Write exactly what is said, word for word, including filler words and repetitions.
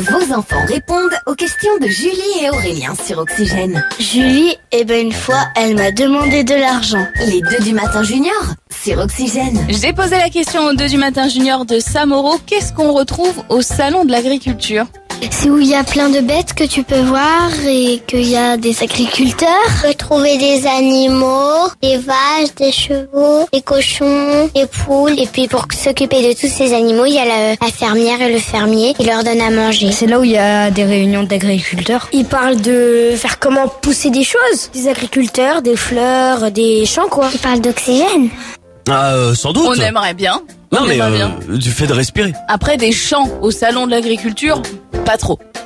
Vos enfants répondent aux questions de Julie et Aurélien sur Oxygène. Julie, eh ben une fois, elle m'a demandé de l'argent. Les deux du matin junior sur Oxygène. J'ai posé la question aux deux du matin junior de Samoro. Qu'est-ce qu'on retrouve au salon de l'agriculture ? C'est où il y a plein de bêtes que tu peux voir et qu'il y a des agriculteurs. On peut trouver des animaux, des vaches, des chevaux, des cochons, des poules. Et puis pour s'occuper de tous ces animaux, il y a la, la fermière et le fermier qui leur donne à manger. C'est là où il y a des réunions d'agriculteurs. Ils parlent de faire comment pousser des choses. Des agriculteurs, des fleurs, des champs quoi. Ils parlent d'oxygène. Ah, euh, sans doute. On aimerait bien. Non On mais aimerait euh, bien. du fait de respirer. Après, des champs au salon de l'agriculture, pas trop.